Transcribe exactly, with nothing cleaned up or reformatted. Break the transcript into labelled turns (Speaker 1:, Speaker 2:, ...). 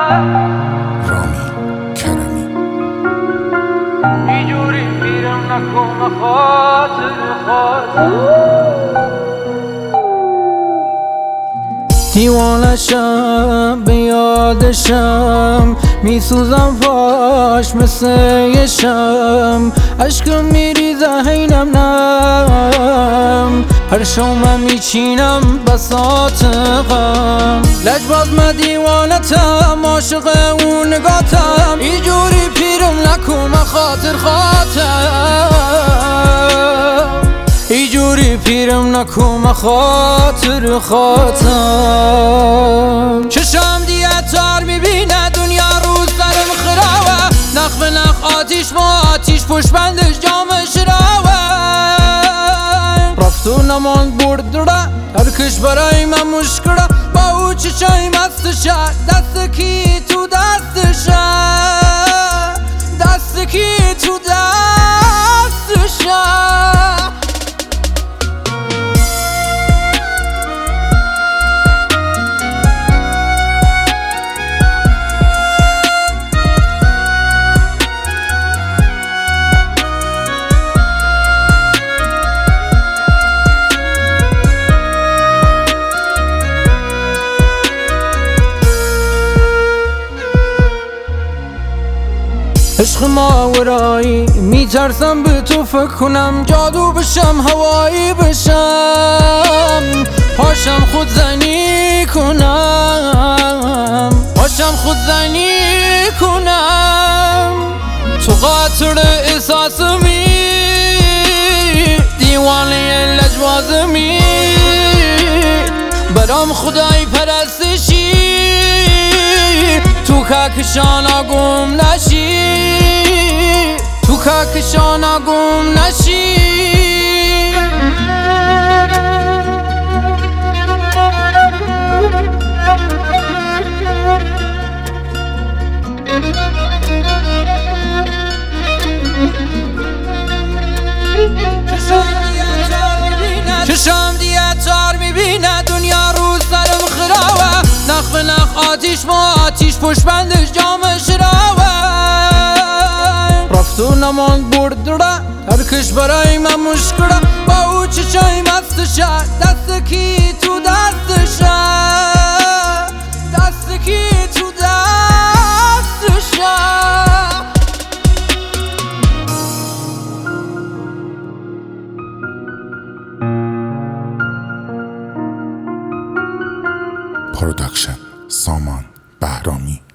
Speaker 1: رامی کرمی
Speaker 2: اینجوری میرم نکن خاطر خاطر دیوانشم به یادشم میسوزم پاش مثل یه شم عشقم میریزه هینم نم هر شومم میچینم بساط غم لجباز من دیوانتم عاشق اون نگاتم اینجوری پیرم نکن خاطر خاطر اینجوری پیرم نکن خاطر خاطر چشم دیگه تار میبینه دنیا روز سرم خراوه نخ به نخ آتیش ما آتیش پشت بندش جامش راوه رفت و نماند برد را ترکش برای من مشکره با او چشای مستشه دست کی تو دستشه دست کی تو دستشه عشق ماورایی میترسم به تو فکر کنم جادو بشم هوایی بشم پاشم خود زنی کنم پاشم خود زنی کنم تو قاطر احساسمی دیوانه لجوازمی برام خدای پرستشی تو کاکشانا گم نشی تو کاکشانا گم نشی چشم دیگه تار میبینه دنیا روز سرم خراوه نخ به نخ آتیش ما آتیش پشت بندش جامش راوه رفت و نماند برد را ترکش برای من مشکره با او چشای مستشه دست کی تو دستشه دست کی تو دستشه
Speaker 1: پروداکشن سامان بهرامی